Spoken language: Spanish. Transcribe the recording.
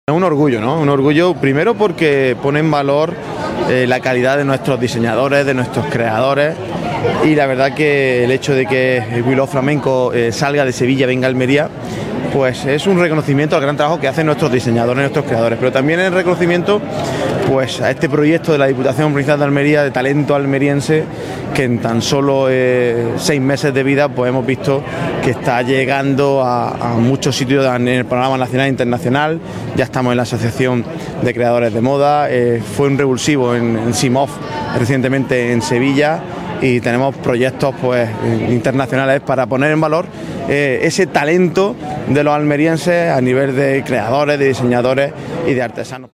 Es un orgullo, ¿no? Un orgullo primero porque pone en valor la calidad de nuestros diseñadores, de nuestros creadores, y la verdad que el hecho de que el We Love Flamenco salga de Sevilla, venga a Almería, pues es un reconocimiento al gran trabajo que hacen nuestros diseñadores, nuestros creadores, pero también es reconocimiento pues a este proyecto de la Diputación Provincial de Almería, de talento almeriense, que en tan solo 6 meses de vida pues hemos visto que está llegando a muchos sitios en el panorama nacional e internacional. Ya estamos en la Asociación de Creadores de Moda, fue un revulsivo en CIMOF recientemente en Sevilla, y tenemos proyectos pues internacionales para poner en valor ese talento de los almerienses a nivel de creadores, de diseñadores y de artesanos.